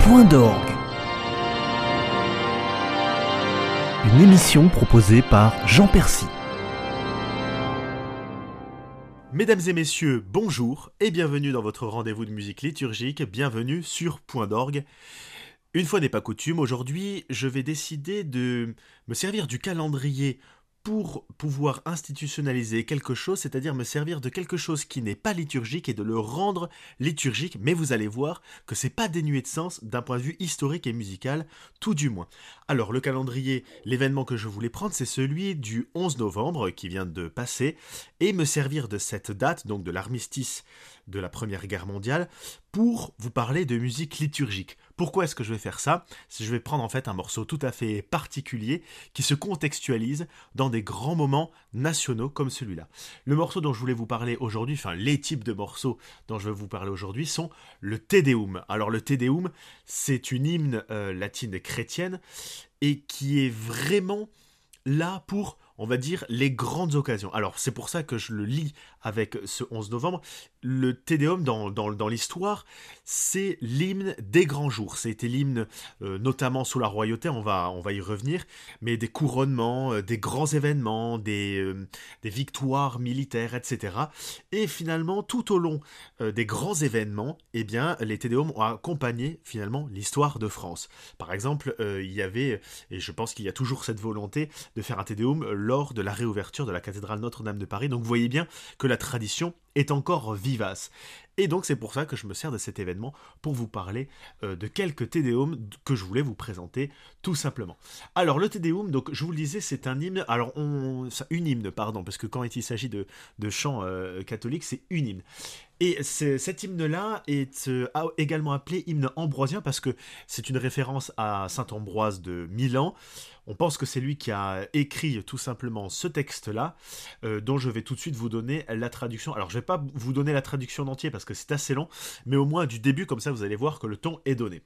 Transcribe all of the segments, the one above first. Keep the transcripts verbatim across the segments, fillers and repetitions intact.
Point d'orgue. Une émission proposée par Jean Percy. Mesdames et messieurs, bonjour et bienvenue dans votre rendez-vous de musique liturgique, bienvenue sur Point d'orgue. Une fois n'est pas coutume, aujourd'hui je vais décider de me servir du calendrier pour pouvoir institutionnaliser quelque chose, c'est-à-dire me servir de quelque chose qui n'est pas liturgique et de le rendre liturgique, mais vous allez voir que c'est pas dénué de sens d'un point de vue historique et musical, tout du moins. Alors le calendrier, l'événement que je voulais prendre, c'est celui du onze novembre qui vient de passer, et me servir de cette date, donc de l'armistice de la Première Guerre mondiale, pour vous parler de musique liturgique. Pourquoi est-ce que je vais faire ça ? Je vais prendre en fait un morceau tout à fait particulier qui se contextualise dans des grands moments nationaux comme celui-là. Le morceau dont je voulais vous parler aujourd'hui, enfin les types de morceaux dont je vais vous parler aujourd'hui sont le Te Deum. Alors le Te Deum, c'est une hymne euh, latine chrétienne et qui est vraiment là pour, on va dire, les grandes occasions. Alors c'est pour ça que je le lis avec ce onze novembre. Le Te Deum dans, dans, dans l'histoire, c'est l'hymne des grands jours. C'était l'hymne euh, notamment sous la royauté, on va, on va y revenir, mais des couronnements, euh, des grands événements, des, euh, des victoires militaires, et cetera. Et finalement, tout au long euh, des grands événements, eh bien, les Te Deum ont accompagné finalement l'histoire de France. Par exemple, euh, il y avait, et je pense qu'il y a toujours cette volonté de faire un Te Deum lors de la réouverture de la cathédrale Notre-Dame de Paris. Donc vous voyez bien que la tradition est encore vivace. Et donc c'est pour ça que je me sers de cet événement pour vous parler euh, de quelques Te Deum que je voulais vous présenter tout simplement. Alors le Te Deum, donc je vous le disais, c'est un hymne, alors on, une hymne pardon, parce que quand il s'agit de, de chants euh, catholiques, c'est une hymne. Et cet hymne-là est euh, également appelé hymne ambroisien parce que c'est une référence à saint Ambroise de Milan. On pense que c'est lui qui a écrit tout simplement ce texte-là, euh, dont je vais tout de suite vous donner la traduction. Alors je ne vais pas vous donner la traduction en entier parce que c'est assez long, mais au moins du début, comme ça vous allez voir que le ton est donné.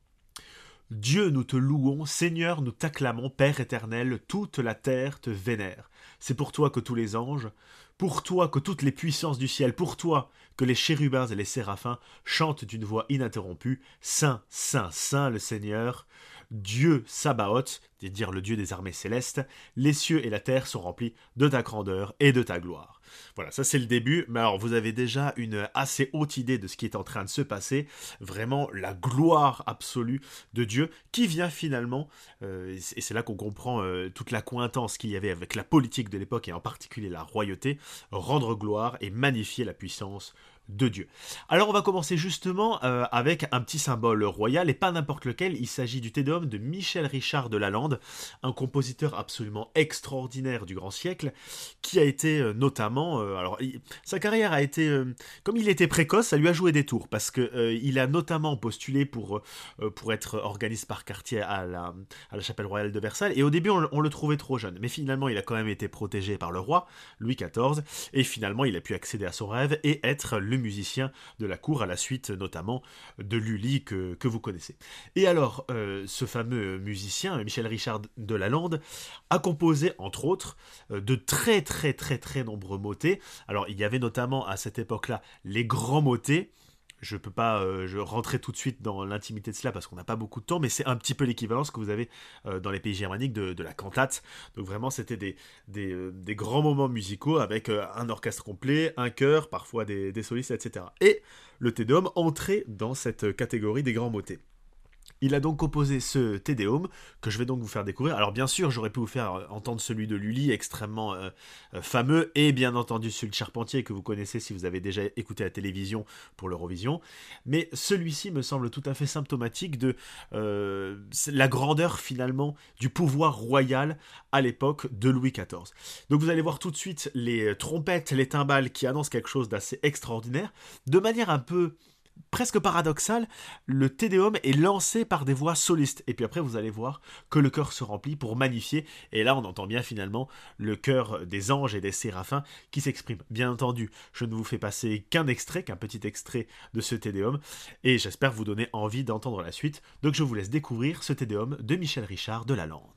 Dieu, nous te louons, Seigneur, nous t'acclamons, Père éternel, toute la terre te vénère. C'est pour toi que tous les anges, pour toi que toutes les puissances du ciel, pour toi que les chérubins et les séraphins chantent d'une voix ininterrompue, Saint, Saint, Saint le Seigneur, Dieu Sabaoth, c'est-à-dire le Dieu des armées célestes, les cieux et la terre sont remplis de ta grandeur et de ta gloire. Voilà, ça c'est le début, mais alors vous avez déjà une assez haute idée de ce qui est en train de se passer, vraiment la gloire absolue de Dieu qui vient finalement, euh, et c'est là qu'on comprend euh, toute la coïncidence qu'il y avait avec la politique de l'époque et en particulier la royauté, rendre gloire et magnifier la puissance de Dieu. Alors on va commencer justement euh, avec un petit symbole royal et pas n'importe lequel, il s'agit du Te Deum de Michel Richard de Lalande, un compositeur absolument extraordinaire du grand siècle, qui a été euh, notamment, euh, alors il, sa carrière a été, euh, comme il était précoce, ça lui a joué des tours, parce que euh, il a notamment postulé pour, euh, pour être organiste par quartier à la, à la chapelle royale de Versailles, et au début on, on le trouvait trop jeune, mais finalement il a quand même été protégé par le roi, Louis quatorze, et finalement il a pu accéder à son rêve et être le musicien de la cour à la suite notamment de Lully que, que vous connaissez. Et alors euh, ce fameux musicien Michel Richard de Lalande a composé entre autres euh, de très très très très nombreux motets. Alors il y avait notamment à cette époque-là les grands motets. Je ne peux pas euh, je rentrer tout de suite dans l'intimité de cela parce qu'on n'a pas beaucoup de temps, mais c'est un petit peu l'équivalence que vous avez euh, dans les pays germaniques de, de la cantate. Donc vraiment, c'était des, des, euh, des grands moments musicaux avec euh, un orchestre complet, un chœur, parfois des, des solistes, et cetera. Et le Te Deum entrait dans cette catégorie des grands motets. Il a donc composé ce Te Deum que je vais donc vous faire découvrir. Alors bien sûr, j'aurais pu vous faire entendre celui de Lully, extrêmement euh, fameux, et bien entendu celui de Charpentier que vous connaissez si vous avez déjà écouté la télévision pour l'Eurovision. Mais celui-ci me semble tout à fait symptomatique de euh, la grandeur finalement du pouvoir royal à l'époque de Louis quatorze. Donc vous allez voir tout de suite les trompettes, les timbales qui annoncent quelque chose d'assez extraordinaire, de manière un peu presque paradoxal, le Te Deum est lancé par des voix solistes. Et puis après, vous allez voir que le chœur se remplit pour magnifier. Et là, on entend bien finalement le chœur des anges et des séraphins qui s'expriment. Bien entendu, je ne vous fais passer qu'un extrait, qu'un petit extrait de ce Te Deum. Et j'espère vous donner envie d'entendre la suite. Donc je vous laisse découvrir ce Te Deum de Michel Richard de Lalande.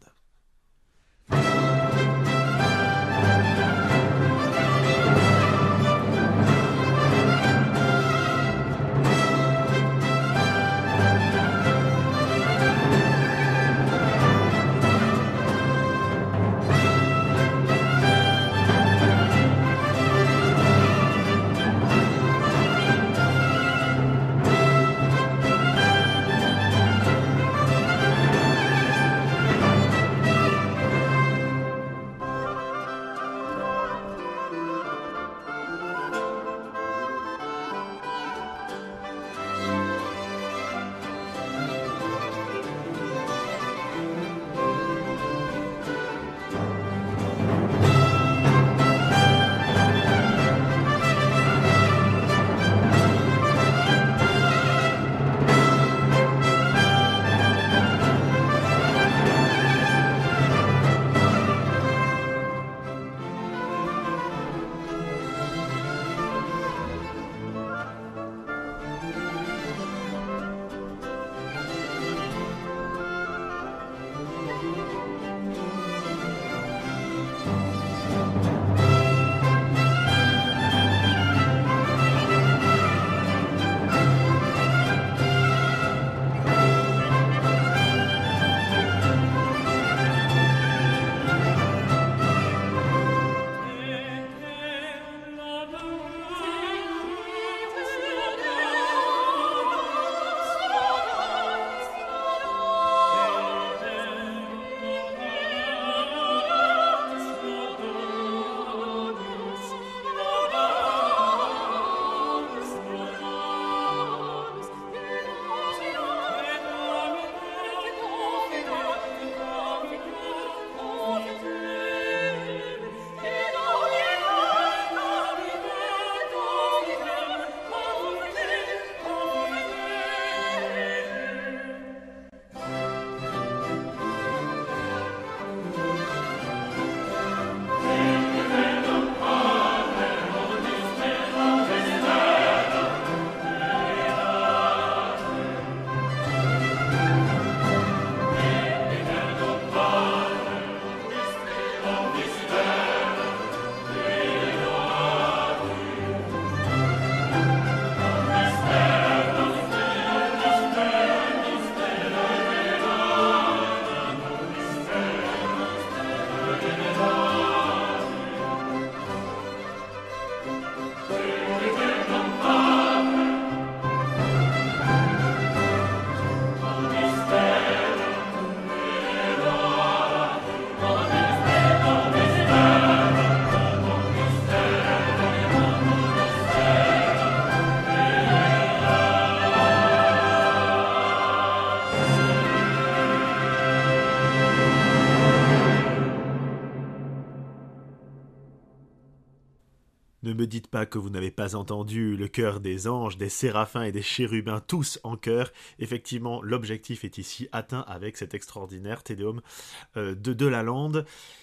Ne me dites pas que vous n'avez pas entendu le chœur des anges, des séraphins et des chérubins, tous en chœur. Effectivement, l'objectif est ici atteint avec cet extraordinaire Te Deum euh, de De La Lande.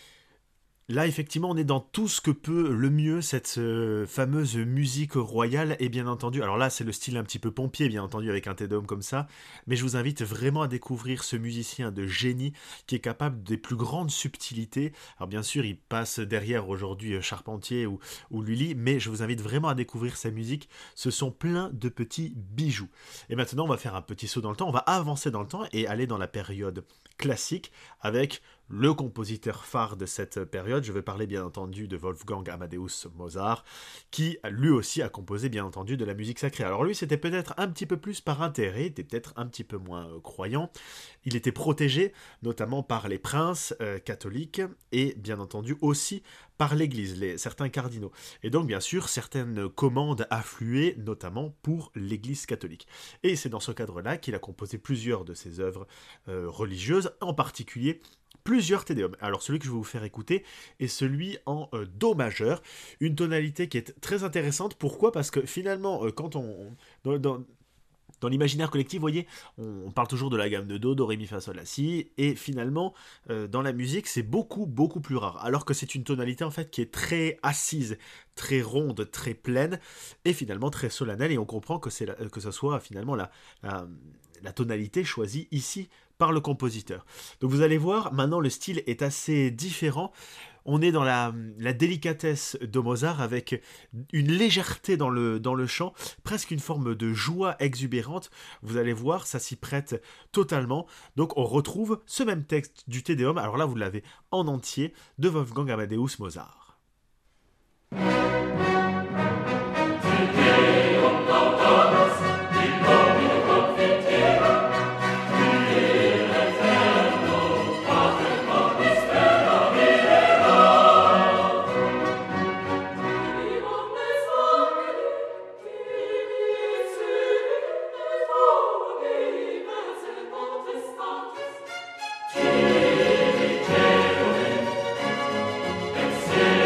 Là, effectivement, on est dans tout ce que peut le mieux cette euh, fameuse musique royale, et bien entendu, alors là, c'est le style un petit peu pompier, bien entendu, avec un Te Deum comme ça, mais je vous invite vraiment à découvrir ce musicien de génie qui est capable des plus grandes subtilités. Alors bien sûr, il passe derrière aujourd'hui Charpentier ou, ou Lully, mais je vous invite vraiment à découvrir sa musique. Ce sont plein de petits bijoux. Et maintenant, on va faire un petit saut dans le temps, on va avancer dans le temps et aller dans la période classique avec le compositeur phare de cette période. Je vais parler bien entendu de Wolfgang Amadeus Mozart, qui lui aussi a composé bien entendu de la musique sacrée. Alors lui, c'était peut-être un petit peu plus par intérêt, il était peut-être un petit peu moins euh, croyant. Il était protégé notamment par les princes euh, catholiques et bien entendu aussi par l'Église, les, certains cardinaux. Et donc bien sûr, certaines commandes affluaient notamment pour l'Église catholique. Et c'est dans ce cadre-là qu'il a composé plusieurs de ses œuvres euh, religieuses, en particulier plusieurs Te Deum. Alors celui que je vais vous faire écouter est celui en euh, Do majeur, une tonalité qui est très intéressante. Pourquoi ? Parce que finalement, euh, quand on... Dans, dans, dans l'imaginaire collectif, vous voyez, on, on parle toujours de la gamme de Do, Do, Ré, Mi, Fa, Sol, La, Si, et finalement, euh, dans la musique, c'est beaucoup, beaucoup plus rare. Alors que c'est une tonalité, en fait, qui est très assise, très ronde, très pleine, et finalement très solennelle, et on comprend que, c'est la, que ce soit finalement la, la, la tonalité choisie ici par le compositeur. Donc vous allez voir, maintenant le style est assez différent. On est dans la, la délicatesse de Mozart avec une légèreté dans le, dans le chant, presque une forme de joie exubérante. Vous allez voir, ça s'y prête totalement. Donc on retrouve ce même texte du Te Deum, alors là vous l'avez en entier, de Wolfgang Amadeus Mozart. Yeah.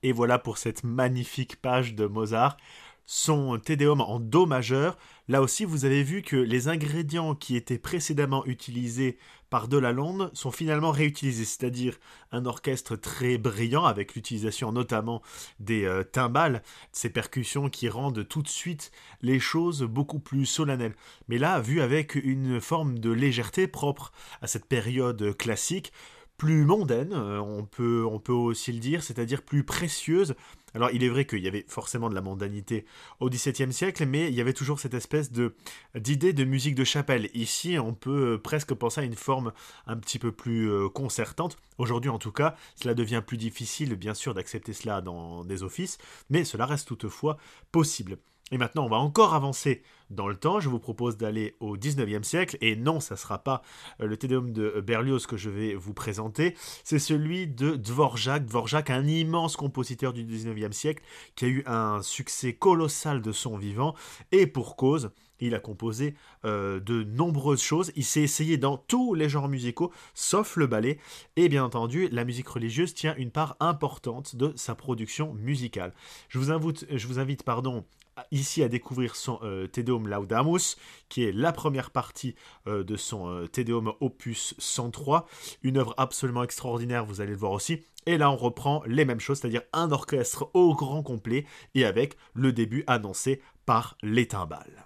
Et voilà pour cette magnifique page de Mozart. Son Te Deum en Do majeur. Là aussi, vous avez vu que les ingrédients qui étaient précédemment utilisés par Delalande sont finalement réutilisés, c'est-à-dire un orchestre très brillant avec l'utilisation notamment des euh, timbales, ces percussions qui rendent tout de suite les choses beaucoup plus solennelles. Mais là, vu avec une forme de légèreté propre à cette période classique, plus mondaine, euh, on peut, on peut aussi le dire, c'est-à-dire plus précieuse. Alors il est vrai qu'il y avait forcément de la mondanité au dix-septième siècle, mais il y avait toujours cette espèce de, d'idée de musique de chapelle. Ici, on peut presque penser à une forme un petit peu plus euh, concertante. Aujourd'hui en tout cas, cela devient plus difficile bien sûr d'accepter cela dans des offices, mais cela reste toutefois possible. Et maintenant, on va encore avancer dans le temps. Je vous propose d'aller au dix-neuvième siècle. Et non, ça ne sera pas le Te Deum de Berlioz que je vais vous présenter. C'est celui de Dvorak. Dvorak, un immense compositeur du dix-neuvième siècle qui a eu un succès colossal de son vivant. Et pour cause, il a composé euh, de nombreuses choses. Il s'est essayé dans tous les genres musicaux, sauf le ballet. Et bien entendu, la musique religieuse tient une part importante de sa production musicale. Je vous invite, je vous invite pardon, ici à découvrir son euh, Te Deum Laudamus, qui est la première partie euh, de son euh, Te Deum opus cent trois, une œuvre absolument extraordinaire, vous allez le voir aussi. Et là on reprend les mêmes choses, c'est-à-dire un orchestre au grand complet et avec le début annoncé par les timbales.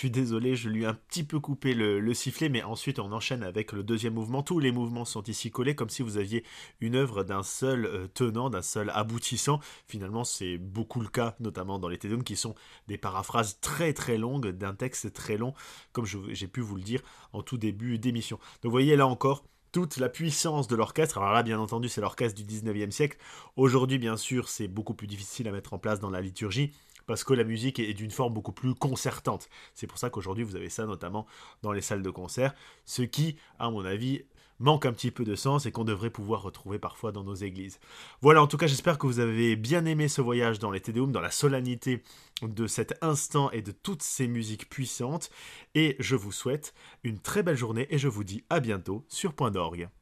suis désolé, je lui ai un petit peu coupé le, le sifflet, mais ensuite on enchaîne avec le deuxième mouvement. Tous les mouvements sont ici collés, comme si vous aviez une œuvre d'un seul euh, tenant, d'un seul aboutissant. Finalement, c'est beaucoup le cas, notamment dans les Te Deum, qui sont des paraphrases très très longues, d'un texte très long, comme je- j'ai pu vous le dire en tout début d'émission. Donc vous voyez là encore toute la puissance de l'orchestre. Alors là, bien entendu, c'est l'orchestre du dix-neuvième siècle. Aujourd'hui, bien sûr, c'est beaucoup plus difficile à mettre en place dans la liturgie, parce que la musique est d'une forme beaucoup plus concertante. C'est pour ça qu'aujourd'hui, vous avez ça notamment dans les salles de concert, ce qui, à mon avis, manque un petit peu de sens et qu'on devrait pouvoir retrouver parfois dans nos églises. Voilà, en tout cas, j'espère que vous avez bien aimé ce voyage dans les Te Deum, dans la solennité de cet instant et de toutes ces musiques puissantes. Et je vous souhaite une très belle journée et je vous dis à bientôt sur Point d'Orgue.